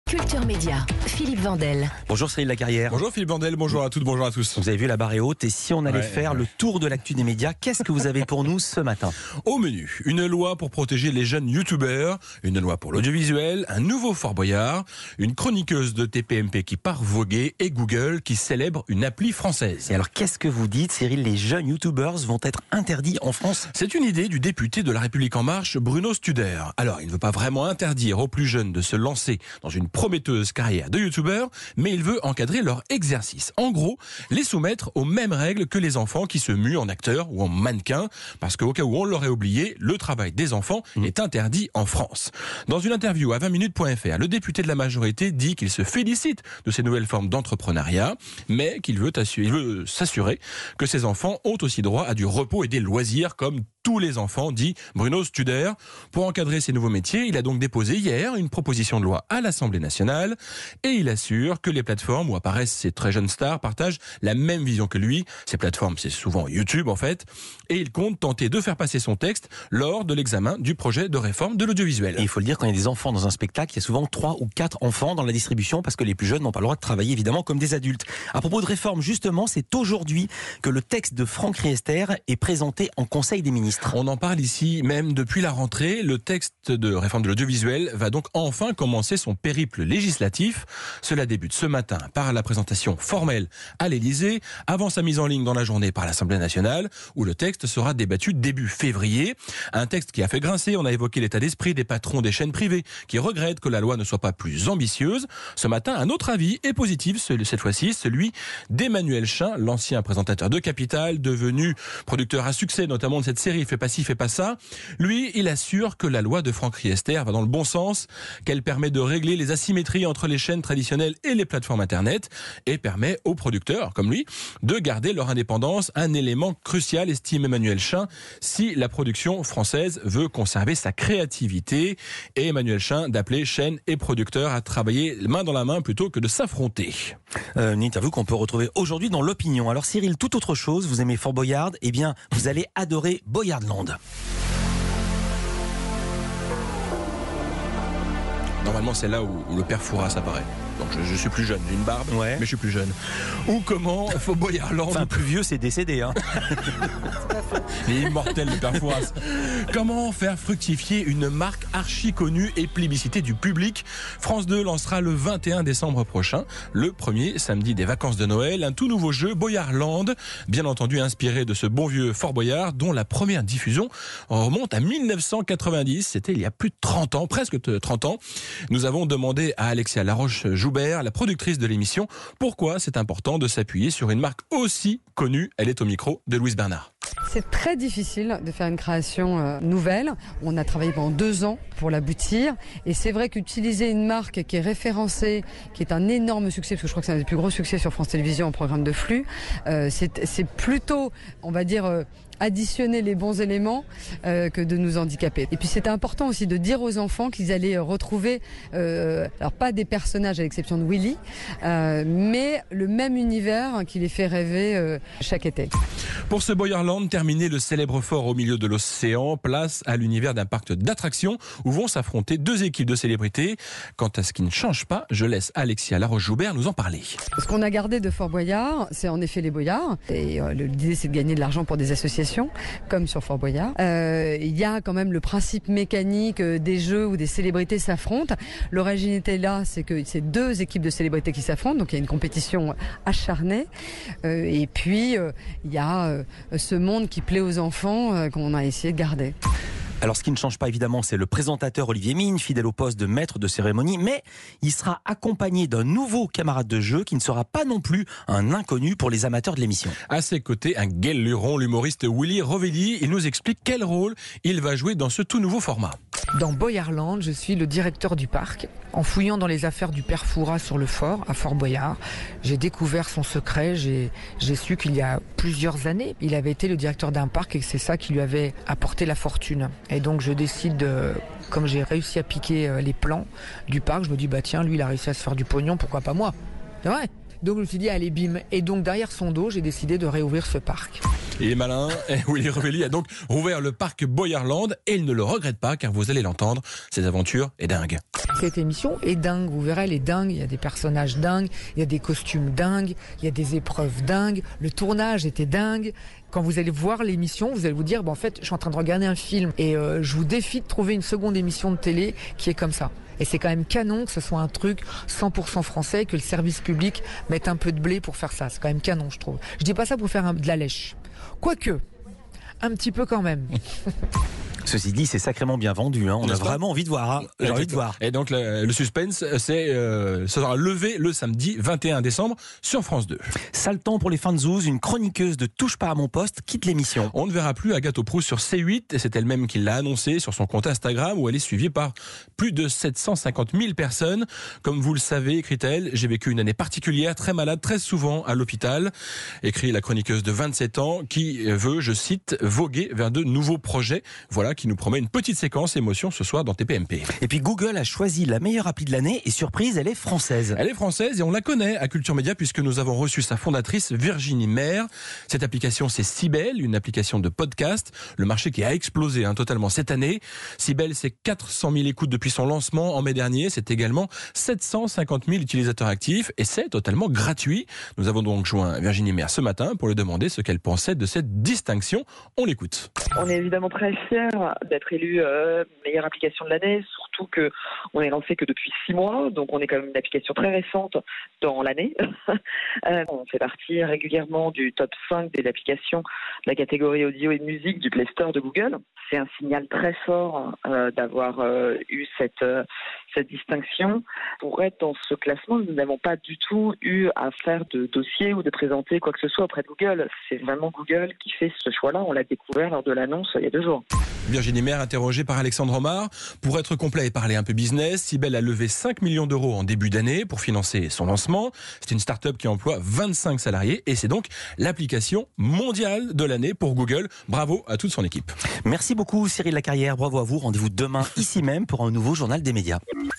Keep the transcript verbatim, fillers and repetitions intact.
Culture Média, Philippe Vandel. Bonjour Cyril Lacarrière. Bonjour Philippe Vandel, bonjour à toutes, bonjour à tous. Vous avez vu, la barre est haute, et si on allait Ouais, faire ouais. le tour de l'actu des médias, qu'est-ce que vous avez pour nous ce matin? Au menu, une loi pour protéger les jeunes youtubeurs, une loi pour l'audiovisuel, un nouveau Fort Boyard, une chroniqueuse de T P M P qui part voguer et Google qui célèbre une appli française. Et alors qu'est-ce que vous dites, Cyril? Les jeunes youtubeurs vont être interdits en France? C'est une idée du député de La République En Marche, Bruno Studer. Alors, il ne veut pas vraiment interdire aux plus jeunes de se lancer dans une prometteuse carrière de youtubeurs, mais il veut encadrer leur exercice. En gros, les soumettre aux mêmes règles que les enfants qui se muent en acteurs ou en mannequins, parce qu'au cas où on l'aurait oublié, le travail des enfants mmh. est interdit en France. Dans une interview à vingt minutes point F R, le député de la majorité dit qu'il se félicite de ces nouvelles formes d'entrepreneuriat, mais qu'il veut, assurer, il veut s'assurer que ces enfants ont aussi droit à du repos et des loisirs comme tous les enfants, dit Bruno Studer. Pour encadrer ces nouveaux métiers, il a donc déposé hier une proposition de loi à l'Assemblée nationale et il assure que les plateformes où apparaissent ces très jeunes stars partagent la même vision que lui. Ces plateformes, c'est souvent YouTube en fait, et il compte tenter de faire passer son texte lors de l'examen du projet de réforme de l'audiovisuel. Et il faut le dire, quand il y a des enfants dans un spectacle, il y a souvent trois ou quatre enfants dans la distribution parce que les plus jeunes n'ont pas le droit de travailler évidemment comme des adultes. À propos de réforme, justement, c'est aujourd'hui que le texte de Franck Riester est présenté en Conseil des ministres. On en parle ici même depuis la rentrée. Le texte de réforme de l'audiovisuel va donc enfin commencer son périple législatif. Cela débute ce matin par la présentation formelle à l'Élysée, avant sa mise en ligne dans la journée par l'Assemblée nationale, où le texte sera débattu début février. Un texte qui a fait grincer, on a évoqué l'état d'esprit des patrons des chaînes privées, qui regrettent que la loi ne soit pas plus ambitieuse. Ce matin, un autre avis est positif, cette fois-ci, celui d'Emmanuel Chin, l'ancien présentateur de Capital, devenu producteur à succès, notamment de cette série Fais pas ci, fais pas ça. Lui, il assure que la loi de Franck Riester va dans le bon sens, qu'elle permet de régler les asymétries entre les chaînes traditionnelles et les plateformes Internet et permet aux producteurs, comme lui, de garder leur indépendance, un élément crucial, estime Emmanuel Chin, si la production française veut conserver sa créativité. Et Emmanuel Chin d'appeler chaînes et producteurs à travailler main dans la main plutôt que de s'affronter. Euh, une interview qu'on peut retrouver aujourd'hui dans l'Opinion. Alors Cyril, toute autre chose, vous aimez Fort Boyard, eh bien vous allez adorer Boyardland. Normalement, c'est là où, où le père Fouras apparaît. Donc je, je suis plus jeune, j'ai une barbe, ouais. mais je suis plus jeune. Ou comment Fort Boyardland. Enfin, plus vieux, c'est décédé, hein. Il est immortel, le père Fouras. Comment faire fructifier une marque archi connue et plébiscitée du public? France deux lancera le vingt et un décembre prochain, le premier samedi des vacances de Noël, un tout nouveau jeu, Boyardland, bien entendu inspiré de ce bon vieux Fort Boyard, dont la première diffusion remonte à mille neuf cent quatre-vingt-dix. C'était il y a plus de trente ans, presque trente ans. Nous avons demandé à Alexia Laroche-Joubert, la productrice de l'émission, pourquoi c'est important de s'appuyer sur une marque aussi connue. Elle est au micro de Louise Bernard. C'est très difficile de faire une création euh, nouvelle. On a travaillé pendant deux ans pour l'aboutir. Et c'est vrai qu'utiliser une marque qui est référencée, qui est un énorme succès, parce que je crois que c'est un des plus gros succès sur France Télévisions en programme de flux, euh, c'est, c'est plutôt, on va dire, euh, additionner les bons éléments euh, que de nous handicaper. Et puis c'était important aussi de dire aux enfants qu'ils allaient retrouver, euh, alors pas des personnages à l'exception de Willy, euh, mais le même univers qui les fait rêver euh, chaque été. Pour ce Boyardland, terminer le célèbre fort au milieu de l'océan, place à l'univers d'un parc d'attractions où vont s'affronter deux équipes de célébrités. Quant à ce qui ne change pas, je laisse Alexia Laroche-Joubert nous en parler. Ce qu'on a gardé de Fort Boyard, c'est en effet les Boyards. Et euh, l'idée, c'est de gagner de l'argent pour des associations, comme sur Fort Boyard. Euh, il y a quand même le principe mécanique euh, des jeux où des célébrités s'affrontent. L'originalité là, c'est que c'est deux équipes de célébrités qui s'affrontent, donc il y a une compétition acharnée. Euh, et puis, euh, il y a euh, ce monde qui plaît aux enfants euh, qu'on a essayé de garder. Alors, ce qui ne change pas, évidemment, c'est le présentateur Olivier Mine, fidèle au poste de maître de cérémonie, mais il sera accompagné d'un nouveau camarade de jeu qui ne sera pas non plus un inconnu pour les amateurs de l'émission. À ses côtés, un gai luron, l'humoriste Willy Rovelli. Il nous explique quel rôle il va jouer dans ce tout nouveau format. Dans Boyardland, je suis le directeur du parc. En fouillant dans les affaires du père Fouras sur le fort, à Fort Boyard, j'ai découvert son secret. J'ai, j'ai su qu'il y a plusieurs années, il avait été le directeur d'un parc et que c'est ça qui lui avait apporté la fortune. Et donc je décide, de, comme j'ai réussi à piquer les plans du parc, je me dis, bah tiens, lui il a réussi à se faire du pognon, pourquoi pas moi? C'est vrai. Donc je me suis dit, allez bim. Et donc derrière son dos, j'ai décidé de réouvrir ce parc. Il est malin. Et Willy Revelli a donc rouvert le parc Boyarland et il ne le regrette pas car vous allez l'entendre, cette aventure est dingue. Cette émission est dingue, vous verrez, elle est dingue. Il y a des personnages dingues, il y a des costumes dingues, il y a des épreuves dingues. Le tournage était dingue. Quand vous allez voir l'émission, vous allez vous dire, bon, en fait, je suis en train de regarder un film et euh, je vous défie de trouver une seconde émission de télé qui est comme ça. Et c'est quand même canon que ce soit un truc cent pour cent français, que le service public mette un peu de blé pour faire ça. C'est quand même canon, je trouve. Je dis pas ça pour faire un, de la lèche. Quoique, un petit peu quand même. Ceci dit, c'est sacrément bien vendu. Hein. On a vraiment envie de voir. Hein. J'ai envie de voir. Et donc le, le suspense, c'est euh, ça sera levé le samedi vingt et un décembre sur France deux. Sale temps pour les fans de Zouz, une chroniqueuse de Touche pas à mon poste quitte l'émission. On ne verra plus Agathe Proust sur C huit et c'est elle-même qui l'a annoncé sur son compte Instagram où elle est suivie par plus de sept cent cinquante mille personnes. Comme vous le savez, écrit-elle, j'ai vécu une année particulière, très malade, très souvent à l'hôpital. Écrit la chroniqueuse de vingt-sept ans qui veut, je cite, voguer vers de nouveaux projets. Voilà qui nous promet une petite séquence émotion ce soir dans T P M P. Et puis Google a choisi la meilleure appli de l'année et surprise, elle est française. Elle est française et on la connaît à Culture Média puisque nous avons reçu sa fondatrice Virginie Maire. Cette application c'est Sibel, une application de podcast. Le marché qui a explosé hein, totalement cette année. Sibel c'est quatre cent mille écoutes depuis son lancement en mai dernier. C'est également sept cent cinquante mille utilisateurs actifs et c'est totalement gratuit. Nous avons donc joint Virginie Maire ce matin pour lui demander ce qu'elle pensait de cette distinction. On l'écoute. On est évidemment très fiers d'être élu euh, meilleure application de l'année, surtout que on est lancé que depuis six mois, donc on est quand même une application très récente dans l'année. euh, on fait partie régulièrement du top cinq des applications de la catégorie audio et musique du Play Store de Google. C'est un signal très fort euh, d'avoir euh, eu cette, euh, cette distinction. Pour être dans ce classement, nous n'avons pas du tout eu à faire de dossier ou de présenter quoi que ce soit auprès de Google. C'est vraiment Google qui fait ce choix-là. On l'a découvert lors de l'annonce il y a deux jours. Virginie Maire, interrogée par Alexandre Omar. Pour être complet et parler un peu business, Sibel a levé cinq millions d'euros en début d'année pour financer son lancement. C'est une start-up qui emploie vingt-cinq salariés et c'est donc l'application mondiale de l'année pour Google. Bravo à toute son équipe. Merci beaucoup Cyril Lacarrière, bravo à vous. Rendez-vous demain ici même pour un nouveau journal des médias.